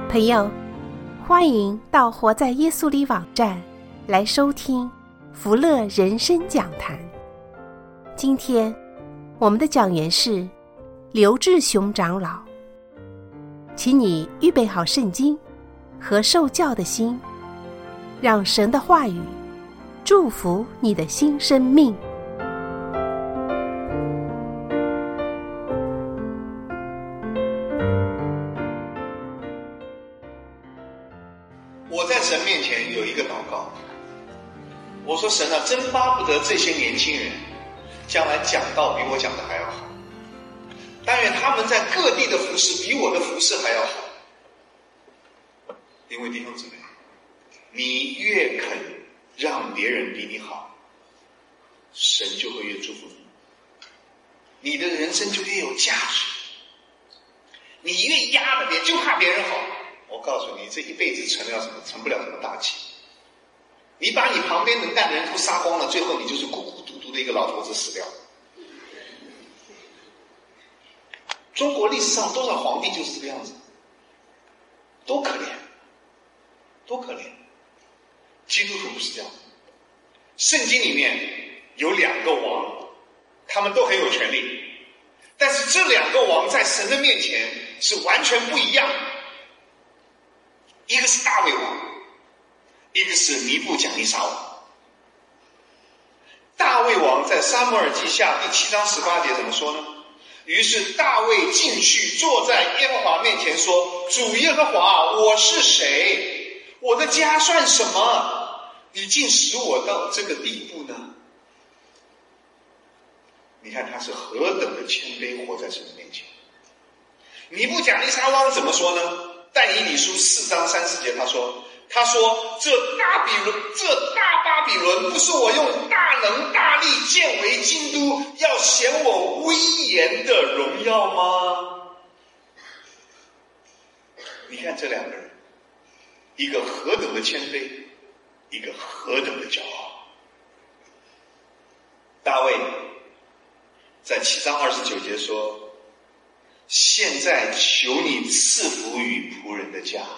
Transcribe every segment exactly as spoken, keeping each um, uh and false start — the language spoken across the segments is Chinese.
朋友，欢迎到活在耶稣里网站来收听福乐人生讲坛。今天我们的讲员是刘志雄长老，请你预备好圣经和受教的心，让神的话语祝福你的新生命。 我在神面前有一个祷告，我说神啊，真巴不得这些年轻人将来讲道比我讲的还要好，但愿他们在各地的服事比我的服事还要好。因为弟兄姊妹，你越肯让别人比你好，神就会越祝福你，你的人生就越有价值。你越压着别人，就怕别人好，我告诉你，这一辈子成了什么？成不了什么大器。你把你旁边能干的人都杀光了，最后你就是孤孤独独的一个老头子死掉。中国历史上多少皇帝就是这个样子，多可怜，多可怜。基督徒不是这样。圣经里面有两个王，他们都很有权利，但是这两个王在神的面前是完全不一样的。一个是大卫王，一个是尼布甲尼撒王。大卫王在撒母耳记下第七章十八节怎么说呢？于是大卫进去坐在耶和华面前说，主耶和华，我是谁？我的家算什么？你竟使我到这个地步呢？你看他是何等的谦卑，活在神的面前。尼布甲尼撒王怎么说呢？但以理书四章三四节他说，他说这大比伦，这大巴比伦不是我用大能大力建为京都，要显我威严的荣耀吗？你看这两个人，一个何等的谦卑，一个何等的骄傲。大卫在七章二十九节说，现在求你赐福于仆人的家。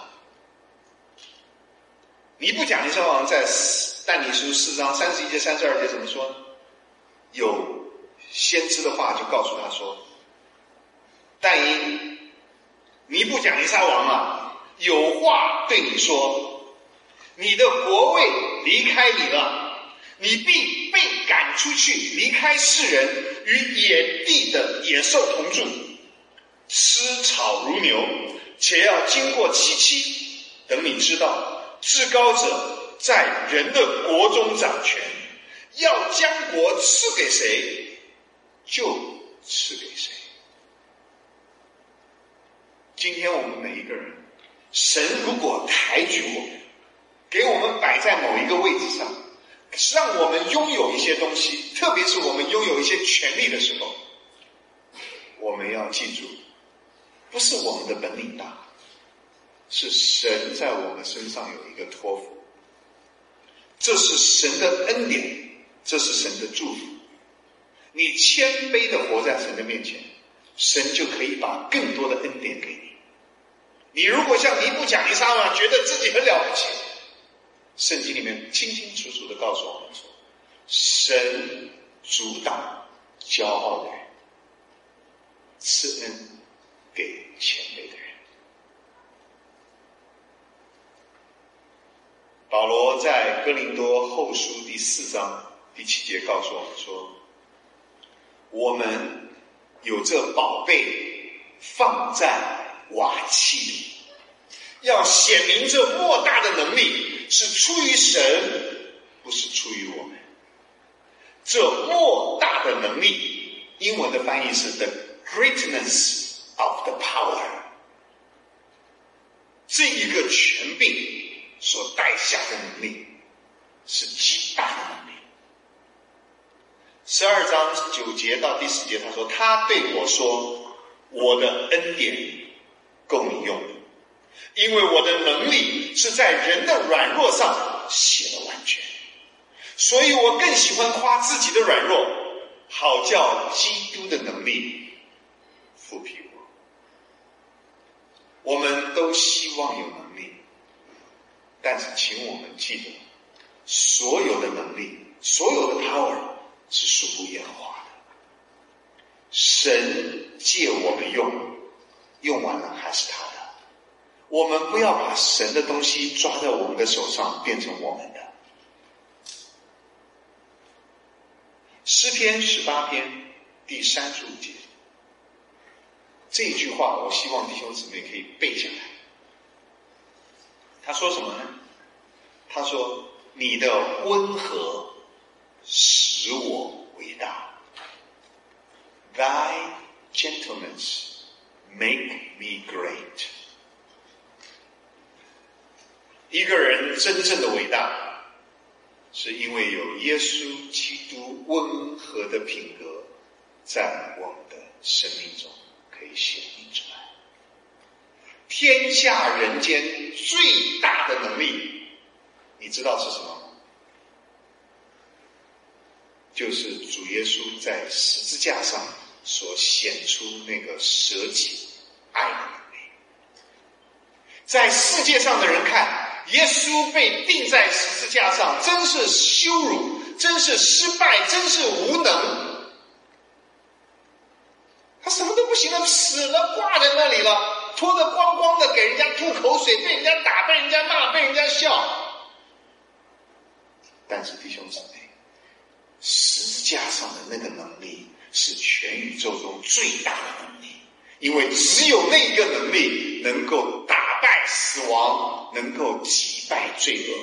尼布甲尼撒王在但以书四章三十一节三十二节怎么说呢？有先知的话就告诉他说，但因尼布甲尼撒王啊，有话对你说，你的国位离开你了，你必被赶出去，离开世人，与野地的野兽同住，吃草如牛，且要经过七七，等你知道至高者在人的国中掌权，要将国赐给谁就赐给谁。今天我们每一个人，神如果抬举我们，给我们摆在某一个位置上，让我们拥有一些东西，特别是我们拥有一些权利的时候，我们要记住，不是我们的本领大，是神在我们身上有一个托付，这是神的恩典，这是神的祝福。你谦卑的活在神的面前，神就可以把更多的恩典给你。你如果像尼布甲尼撒王觉得自己很了不起，圣经里面清清楚楚的告诉我们说，神阻挡骄傲的人，赐恩给谦卑的人。保罗在哥林多后书第四章第七节告诉我们说，我们有这宝贝放在瓦器里，要显明这莫大的能力是出于神，不是出于我们。这莫大的能力，英文的翻译是 the greatness of the power， 这一个权柄所带下的能力是极大的能力。十二章九节到第十节他说，他对我说，我的恩典够你用，因为我的能力是在人的软弱上显了完全，所以我更喜欢夸自己的软弱，好叫基督的能力复辟我。我们都都希望有能力，但是请我们记得，所有的能力，所有的 power 是属乎耶和华的。神借我们用，用完了还是他的。我们不要把神的东西抓在我们的手上，变成我们的。诗篇十八篇第三十五节，这一句话我希望弟兄姊妹可以背下来。他说什么呢？他说，你的温和使我伟大， Thy gentleness make me great。 一个人真正的伟大，是因为有耶稣基督温和的品格在我们的生命中可以显明出来。天下人间最大的能力，你知道是什么吗？就是主耶稣在十字架上所显出那个舍己爱的能力。在世界上的人看，耶稣被钉在十字架上，真是羞辱，真是失败，真是无能。他什么都不行了，死了，挂在那里了，脱得光光的，给人家吐口水，被人家打，被人家骂，被人家笑。但是弟兄姊妹，十字架上的那个能力是全宇宙中最大的能力，因为只有那个能力能够打败死亡，能够击败罪恶。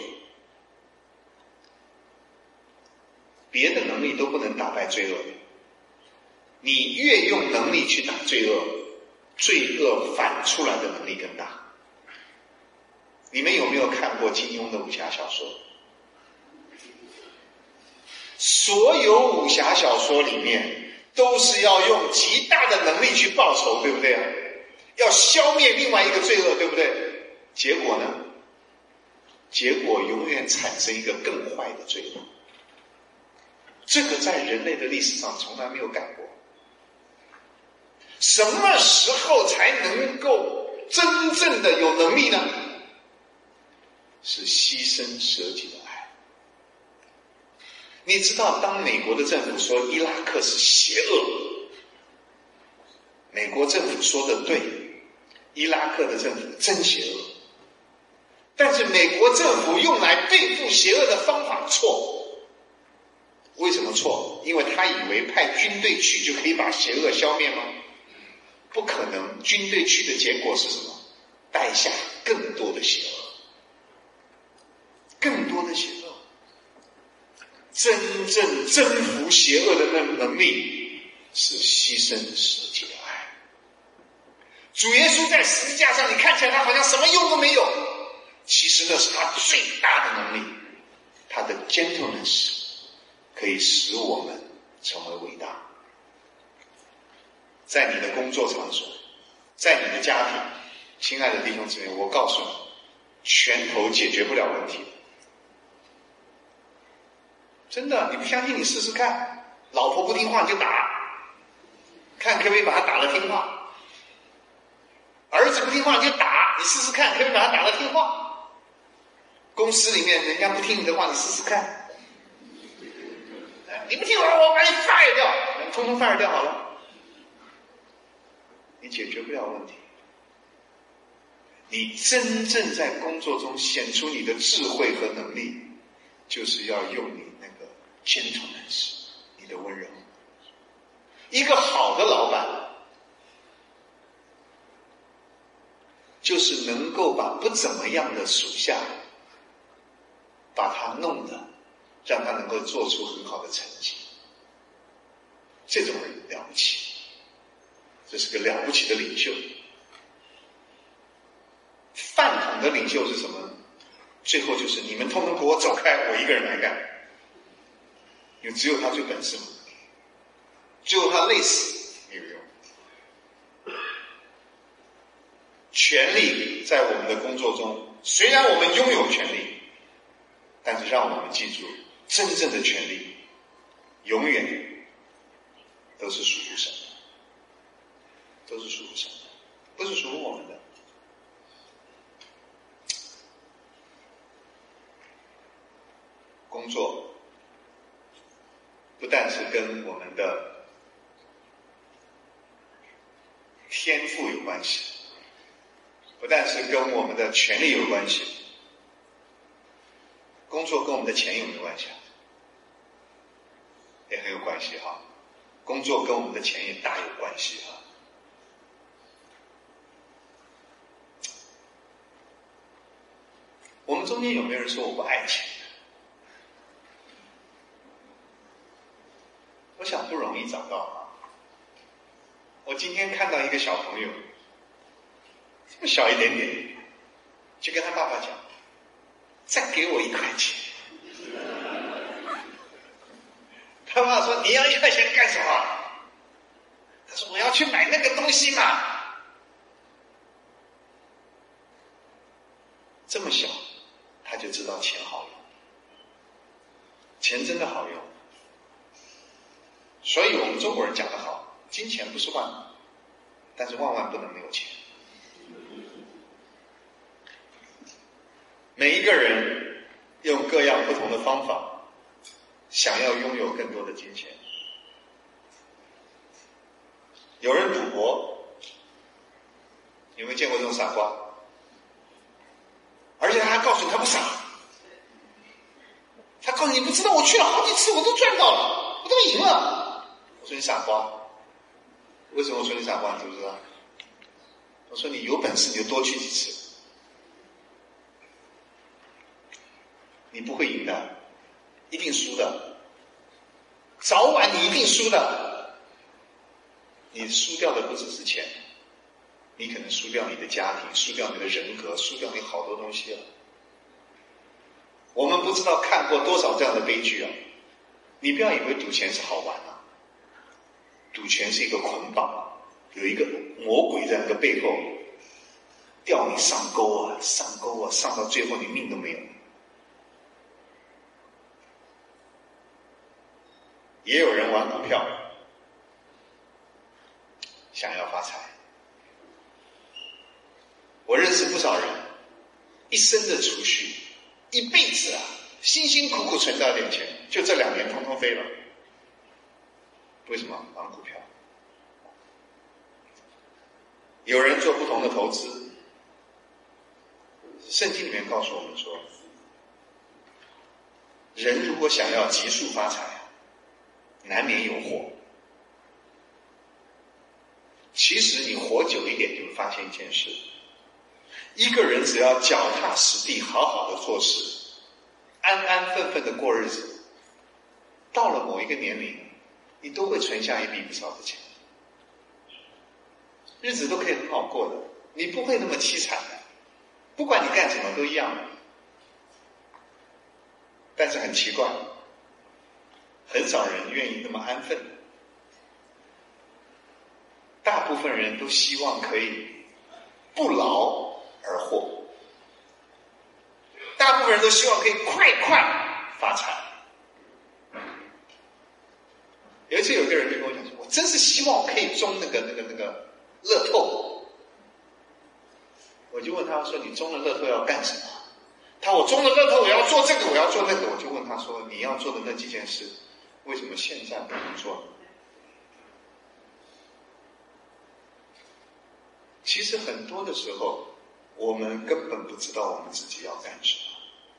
别的能力都不能打败罪恶，你越用能力去打罪恶，罪恶反出来的能力更大。你们有没有看过金庸的武侠小说？所有武侠小说里面都是要用极大的能力去报仇，对不对啊？要消灭另外一个罪恶，对不对？结果呢？结果永远产生一个更坏的罪恶。这个在人类的历史上从来没有改过。什么时候才能够真正的有能力呢？是牺牲舍己的爱。你知道，当美国的政府说伊拉克是邪恶，美国政府说的对，伊拉克的政府真邪恶。但是美国政府用来对付邪恶的方法错。为什么错？因为他以为派军队去就可以把邪恶消灭吗？不可能，军队去的结果是什么？带下更多的邪恶，更多的邪恶。真正征服邪恶的那能力是牺牲舍己的爱。主耶稣在十字架上，你看起来他好像什么用都没有，其实那是他最大的能力。他的 gentleness 可以使我们成为伟大。在你的工作场所，在你的家庭，亲爱的弟兄姊妹，我告诉你，拳头解决不了问题。真的，你不相信你试试看，老婆不听话你就打，看可不可以把她打得听话。儿子不听话你就打，你试试看可不可以把他打得听话。公司里面人家不听你的话，你试试看。你不听话，我把你 fire 掉，通通 fire 掉好了。你解决不了问题。你真正在工作中显出你的智慧和能力，就是要用你那个 gentleness， 你的温柔。一个好的老板，就是能够把不怎么样的属下，把他弄得让他能够做出很好的成绩。这种人了不起，这是个了不起的领袖。饭桶的领袖是什么呢？最后就是你们通通给我走开，我一个人来干。因为只有他最本事嘛，最后他累死没有用。权力在我们的工作中，虽然我们拥有权力，但是让我们记住，真正的权力永远都是属于神的，都是属于神的，不是属于我们的。 工作不但是跟我们的天赋有关系，不但是跟我们的权利有关系，工作跟我们的钱有没有关系啊？也很有关系哈。工作跟我们的钱也大有关系哈。我们中间有没有人说我不爱钱？我想不容易找到啊。我今天看到一个小朋友，这么小一点点，就跟他爸爸讲，再给我一块钱。他爸爸说，你要一块钱干什么？他说，我要去买那个东西嘛。这么小他就知道钱好用，钱真的好用。所以我们中国人讲得好，金钱不是万能，但是万万不能没有钱。每一个人用各样不同的方法想要拥有更多的金钱。有人赌博，有没有见过这种傻瓜？而且他还告诉你他不傻，他告诉你不知道我去了好几次我都赚到了，我都赢了。我说你傻瓜，为什么我说你傻瓜？你知不知道？我说你有本事你就多去几次，你不会赢的，一定输的，早晚你一定输的。你输掉的不只是钱，你可能输掉你的家庭，输掉你的人格，输掉你好多东西啊。我们不知道看过多少这样的悲剧啊！你不要以为赌钱是好玩啊，赌钱是一个捆绑，有一个魔鬼在那个背后吊你上钩啊，上钩啊，上到最后你命都没有。也有人玩股票，想要发财。我认识不少人，一生的储蓄，一辈子啊，辛辛苦苦存到点钱，就这两年通通飞了。为什么？玩股票。有人做不同的投资，圣经里面告诉我们说，人如果想要急速发财，难免有祸。其实你活久一点，就会发现一件事：一个人只要脚踏实地，好好的做事，安安分分的过日子，到了某一个年龄，你都会存下一笔不少的钱，日子都可以很好过的，你不会那么凄惨的，不管你干什么都一样的。但是很奇怪，很少人愿意那么安分，大部分人都希望可以不劳而获，大部分人都希望可以快快发财。有一次有个人就跟我讲说，我真是希望我可以中那个那个那个乐透。我就问他说，你中了乐透要干什么？他说我中了乐透我要做这个我要做那个。我就问他说，你要做的那几件事为什么现在不能做呢？其实很多的时候我们根本不知道我们自己要干什么。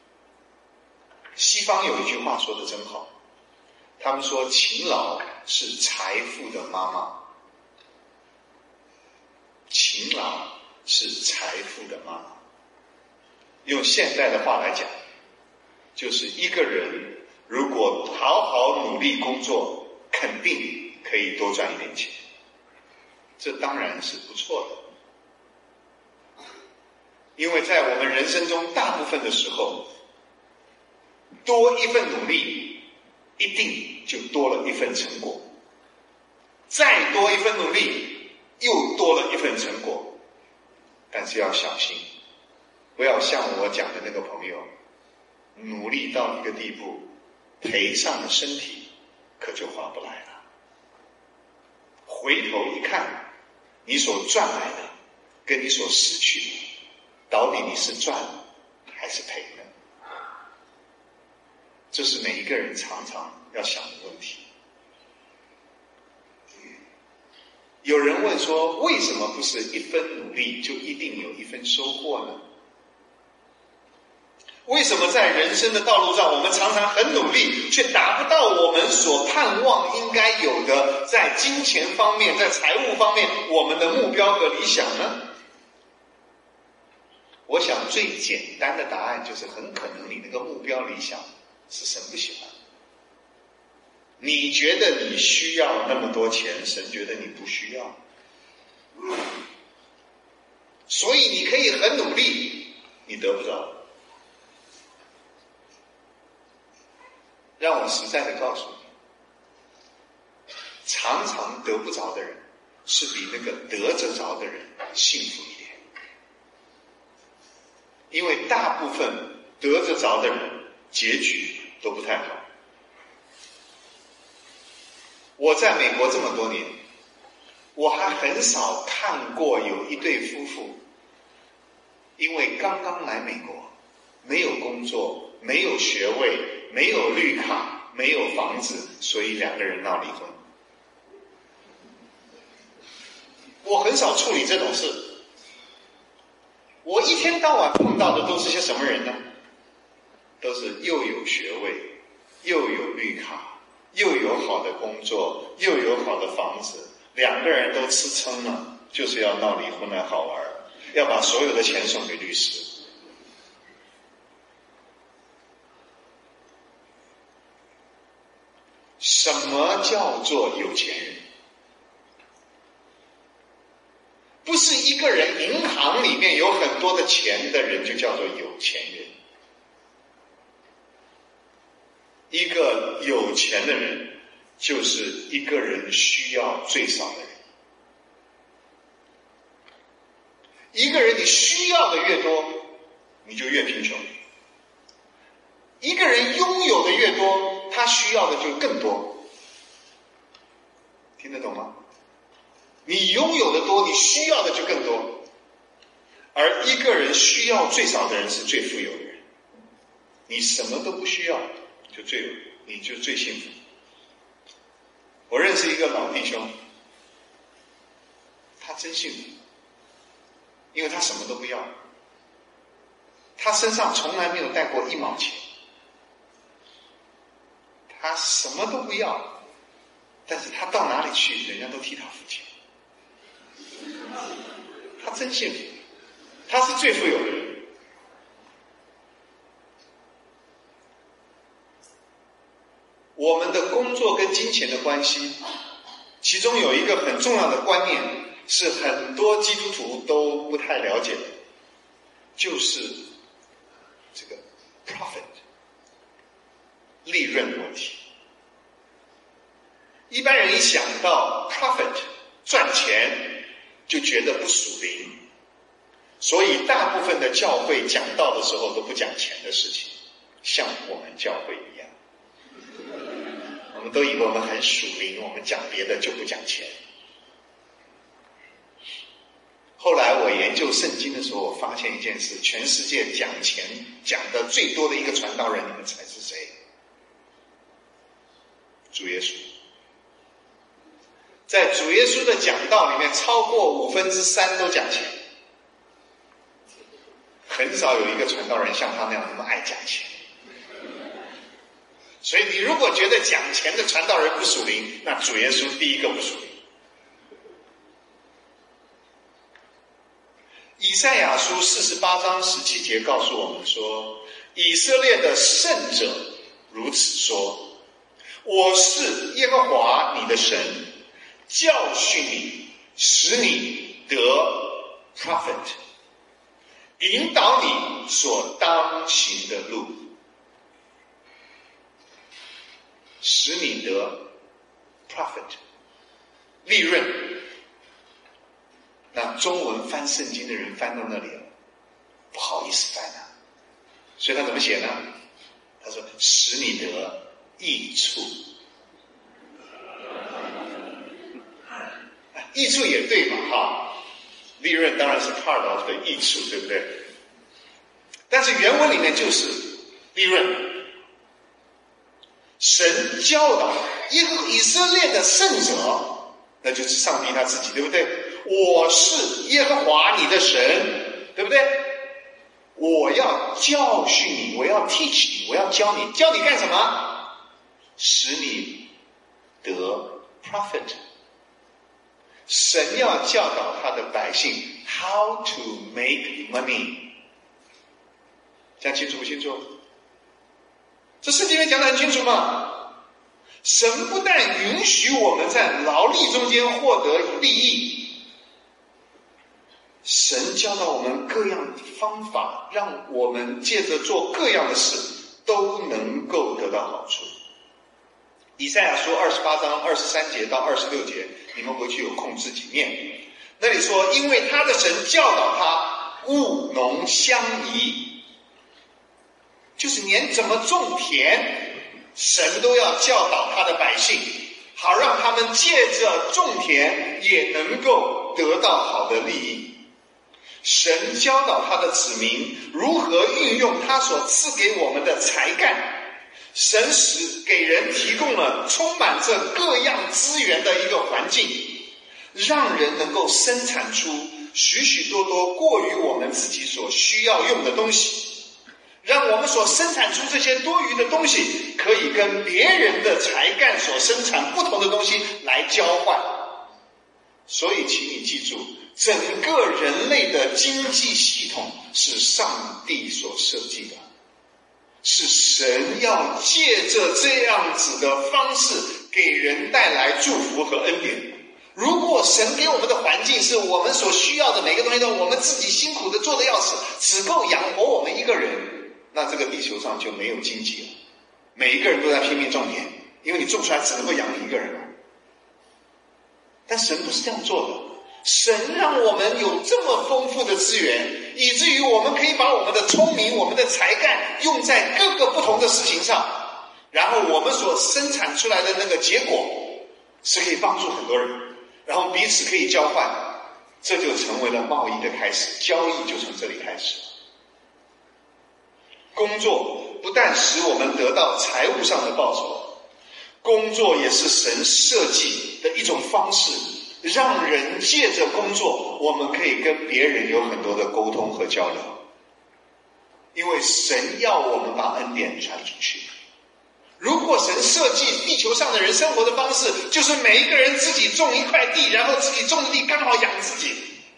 西方有一句话说得真好，他们说勤劳是财富的妈妈，勤劳是财富的妈妈。用现代的话来讲，就是一个人如果好好努力工作，肯定可以多赚一点钱，这当然是不错的。因为在我们人生中大部分的时候，多一份努力一定就多了一份成果，再多一份努力又多了一份成果。但是要小心，不要像我讲的那个朋友，努力到一个地步，赔上了身体，可就划不来了。回头一看，你所赚来的跟你所失去的，到底你是赚还是赔呢？ 这是每一个人常常要想的问题。有人问说，为什么不是一分努力就一定有一分收获呢？为什么在人生的道路上，我们常常很努力，却达不到我们所盼望应该有的，在金钱方面，在财务方面，我们的目标和理想呢？我想最简单的答案就是，很可能你那个目标理想是神不喜欢。你觉得你需要那么多钱，神觉得你不需要，所以你可以很努力，你得不着。让我实在的告诉你，常常得不着的人，是比那个得着着的人幸福一点。因为大部分得着着的人，结局都不太好。我在美国这么多年，我还很少看过有一对夫妇，因为刚刚来美国，没有工作，没有学位，没有绿卡，没有房子，所以两个人闹离婚。我很少处理这种事。我一天到晚碰到的都是些什么人呢？都是又有学位，又有绿卡，又有好的工作，又有好的房子，两个人都吃撑了，就是要闹离婚来好玩，要把所有的钱送给律师。什么叫做有钱人？不是一个人银行里面有很多的钱的人就叫做有钱人。一个有钱的人就是一个人需要最少的人。一个人你需要的越多，你就越贫穷。一个人拥有的越多，他需要的就更多。听得懂吗？你拥有的多，你需要的就更多。而一个人需要最少的人是最富有的人。你什么都不需要，就最有，你就最幸福。我认识一个老弟兄，他真幸福，因为他什么都不要，他身上从来没有带过一毛钱，他什么都不要，但是他到哪里去，人家都替他付钱。他真幸福，他是最富有的人。我们的工作跟金钱的关系，其中有一个很重要的观念，是很多基督徒都不太了解的，就是这个 profit 利润问题。一般人一想到 profit 赚钱，就觉得不属灵，所以大部分的教会讲道的时候都不讲钱的事情，像我们教会一样，我们都以为我们很属灵，我们讲别的就不讲钱。后来我研究圣经的时候，我发现一件事，全世界讲钱讲的最多的一个传道人，你们猜是谁？主耶稣。在主耶稣的讲道里面，超过五分之三都讲钱。很少有一个传道人像他那样那么爱讲钱。所以你如果觉得讲钱的传道人不属灵，那主耶稣第一个不属灵。以赛亚书四十八章十七节告诉我们说，以色列的圣者如此说，我是耶和华你的神，教训你，使你得 profit， 引导你所当行的路，使你得 profit 利润。那中文翻圣经的人翻到那里了，不好意思翻啊，所以他怎么写呢？他说使你得益处。益处也对嘛，哈，利润当然是 part of 的益处，对不对？但是原文里面就是利润。 神教导一个以色列的圣者，那就是上帝他自己，对不对？我是耶和华你的神，对不对？我要教训你，我要 teach 你，我要教你，教你干什么？使你得 profit。神要教导他的百姓 how to make money， 讲清楚不清楚？这圣经里面讲得很清楚嘛。神不但允许我们在劳力中间获得利益，神教导我们各样的方法，让我们借着做各样的事都能够得到好处。以赛亚书二十八章二十三节到二十六节，你们回去有空自己念。那里说，因为他的神教导他务农相宜，就是连怎么种田，神都要教导他的百姓，好让他们借着种田也能够得到好的利益。神教导他的子民如何运用他所赐给我们的才干，神使给人提供了充满着各样资源的一个环境，让人能够生产出许许多多过于我们自己所需要用的东西，让我们所生产出这些多余的东西可以跟别人的才干所生产不同的东西来交换。所以请你记住，整个人类的经济系统是上帝所设计的，是神要借着这样子的方式给人带来祝福和恩典。如果神给我们的环境是我们所需要的每个东西都我们自己辛苦的做的要死，只够养活我们一个人，那这个地球上就没有经济了。每一个人都在拼命种田，因为你种出来只能够养你一个人。但神不是这样做的，神让我们有这么丰富的资源，以至于我们可以把我们的聪明、我们的才干用在各个不同的事情上，然后我们所生产出来的那个结果是可以帮助很多人，然后彼此可以交换，这就成为了贸易的开始，交易就从这里开始。工作不但使我们得到财务上的报酬，工作也是神设计的一种方式，让人借着工作我们可以跟别人有很多的沟通和交流，因为神要我们把恩典传出去。如果神设计地球上的人生活的方式就是每一个人自己种一块地，然后自己种的地刚好养自己，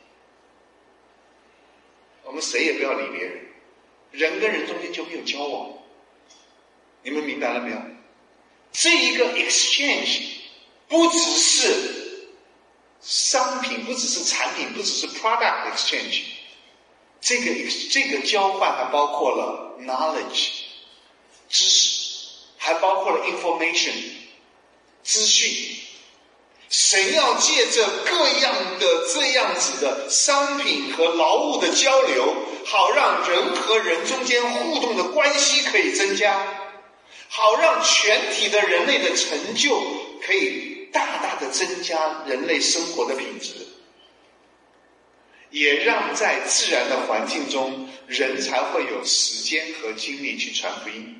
我们谁也不要理别人，人跟人中间就没有交往。你们明白了没有？这一个 exchange 不只是商品，不只是产品，不只是 product exchange， 这个这个交换还包括了 knowledge 知识，还包括了 information 资讯。神要借着各样的这样子的商品和劳务的交流，好让人和人中间互动的关系可以增加，好让全体的人类的成就可以大大的增加人类生活的品质，也让在自然的环境中人才会有时间和精力去传福音。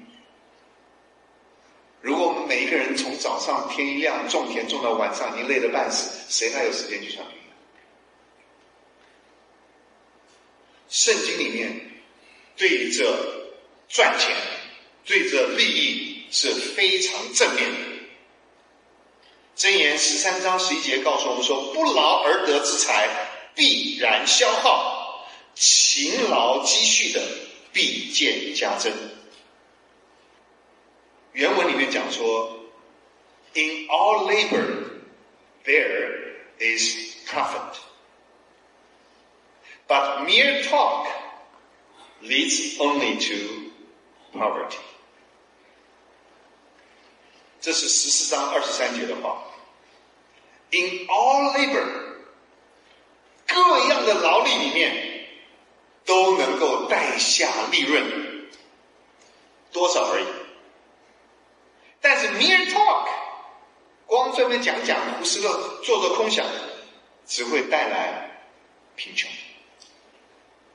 如果我们每一个人从早上天一亮种田种到晚上已经累得半死，谁还有时间去传福音？圣经里面对着赚钱对着利益是非常正面的。箴言十三章十一节告诉我们说，不劳而得之财必然消耗，勤劳积蓄的必见加增。原文里面讲说 In all labor there is profit, but mere talk leads only to poverty。 这是十四章二十三节的话。 In all labor， 各样的劳力里面都能够带下利润，多少而已。但是 mere talk， 光这边讲讲胡思乱做做空想，只会带来贫穷。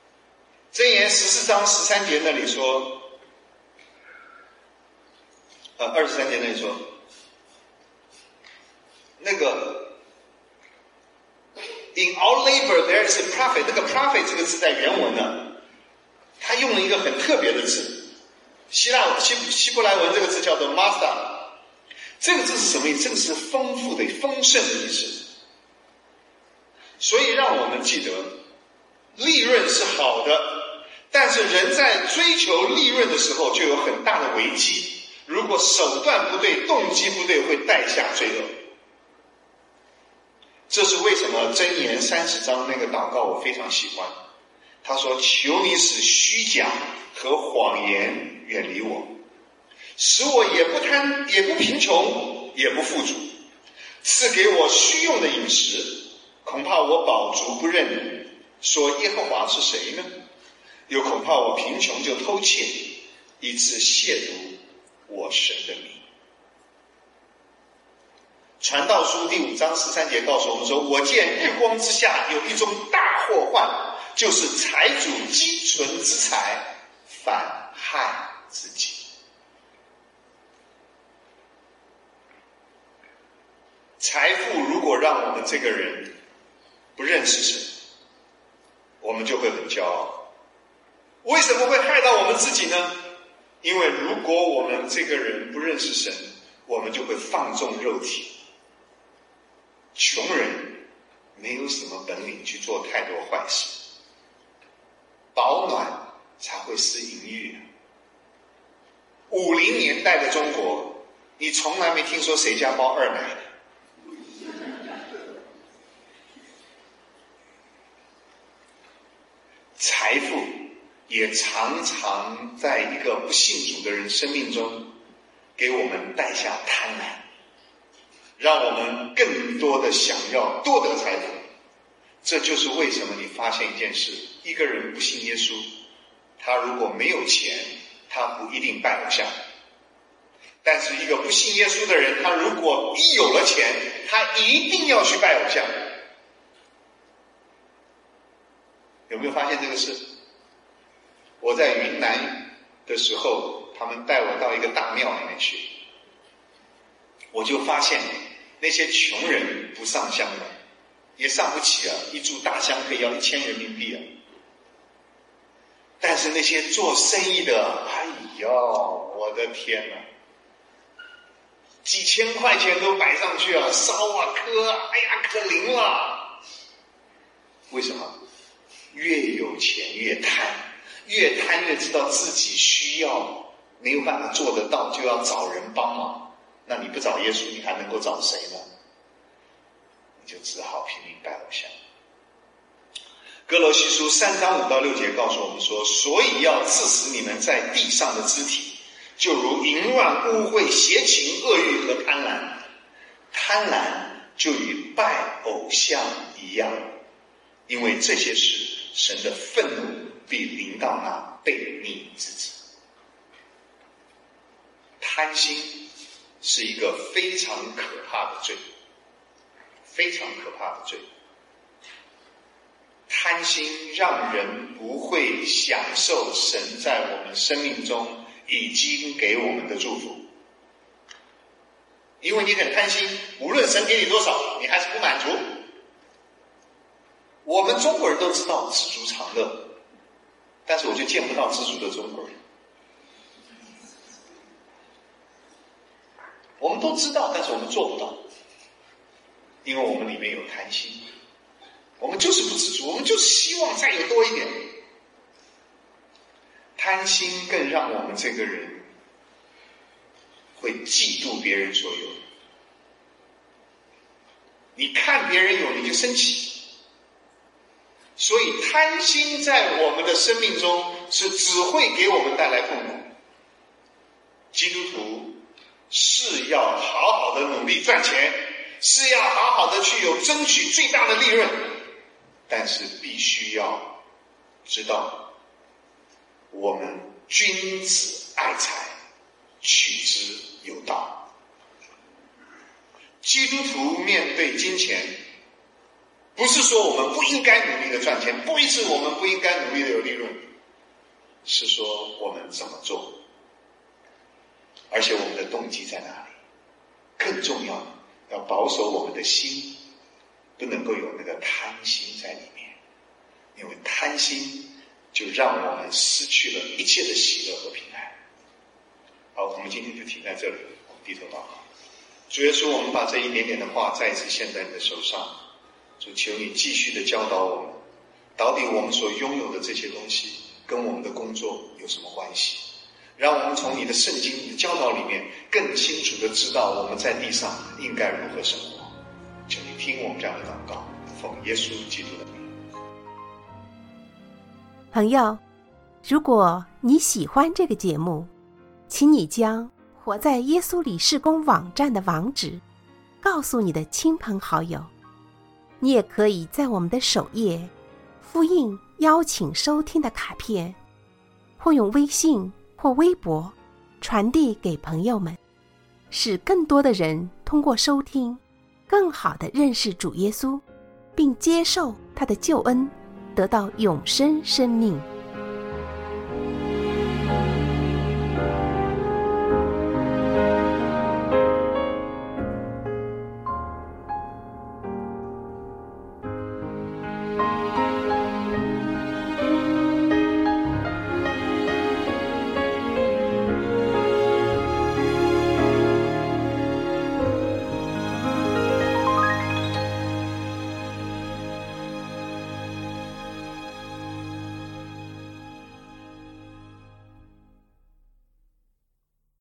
箴言十四章十三节那里说， 呃，二十三节那里说，那个 In our labor there is a profit， 那个 profit 这个字在原文呢，他用了一个很特别的字，希腊希希伯来文这个字叫做 master， 这个字是什么意思？这个是丰富的、丰盛的意思。所以让我们记得，利润是好的，但是人在追求利润的时候就有很大的危机。如果手段不对，动机不对，会带下罪恶。这是为什么箴言三十章那个祷告我非常喜欢。他说：求你使虚假和谎言远离我，使我也不贪，也不贫穷，也不富足，赐给我虚用的饮食，恐怕我饱足不认你，说耶和华是谁呢？又恐怕我贫穷就偷窃，以致亵渎我神的名。传道书第五章十三节告诉我们说：我见日光之下有一种大祸患，就是财主积存之财，反害自己。财富如果让我们这个人不认识神，我们就会很骄傲。为什么会害到我们自己呢？因为如果我们这个人不认识神，我们就会放纵肉体。穷人没有什么本领去做太多坏事，保暖才会是淫欲。五零年代的中国，你从来没听说谁家包二奶的。财富也常常在一个不信主的人生命中给我们带下贪婪，让我们更多的想要多得财富。这就是为什么你发现一件事，一个人不信耶稣，他如果没有钱，他不一定拜偶像。但是一个不信耶稣的人，他如果一有了钱，他一定要去拜偶像。有没有发现这个事？我在云南的时候，他们带我到一个大庙里面去，我就发现那些穷人不上香的，也上不起啊，一炷大香可以要一千人民币啊。但是那些做生意的，哎呀，我的天哪，几千块钱都摆上去啊，烧啊磕啊，哎呀可灵了。为什么？越有钱越贪，越贪越知道自己需要，没有办法做得到，就要找人帮忙。那你不找耶稣，你还能够找谁呢？你就只好拼命拜偶像。哥罗西书三章五到六节告诉我们说：所以要治死你们在地上的肢体，就如淫乱、污秽、邪情、恶欲和贪婪。贪婪就与拜偶像一样，因为这些事神的愤怒必临到那悖逆之子。贪心是一个非常可怕的罪，非常可怕的罪。贪心让人不会享受神在我们生命中已经给我们的祝福，因为你很贪心，无论神给你多少，你还是不满足。我们中国人都知道知足常乐，但是我就见不到知足的中国人。我们都知道，但是我们做不到，因为我们里面有贪心，我们就是不知足，我们就是希望再有多一点。贪心更让我们这个人会嫉妒别人所有，你看别人有你就生气。所以贪心在我们的生命中是只会给我们带来痛苦。基督徒是要好好的努力赚钱，是要好好的去有争取最大的利润，但是必须要知道，我们君子爱财，取之有道。基督徒面对金钱，不是说我们不应该努力的赚钱，不是我们不应该努力的有利润，是说我们怎么做。 而且我们的动机在哪里？更重要的，要保守我们的心，不能够有那个贪心在里面，因为贪心就让我们失去了一切的喜乐和平安。好，我们今天就停在这里，我们低头祷告。主耶稣，我们把这一点点的话再一次献在你的手上，主，求你继续的教导我们，到底我们所拥有的这些东西跟我们的工作有什么关系？让我们从你的圣经、你的教导里面更清楚的知道我们在地上应该如何生活。求你听我们这样的祷告，奉耶稣基督的名。 朋友，如果你喜欢这个节目，请你将活在耶稣里事工网站的网址告诉你的亲朋好友。你也可以在我们的首页复印邀请收听的卡片，或用微信或微博传递给朋友们，使更多的人通过收听更好地认识主耶稣，并接受他的救恩，得到永生生命。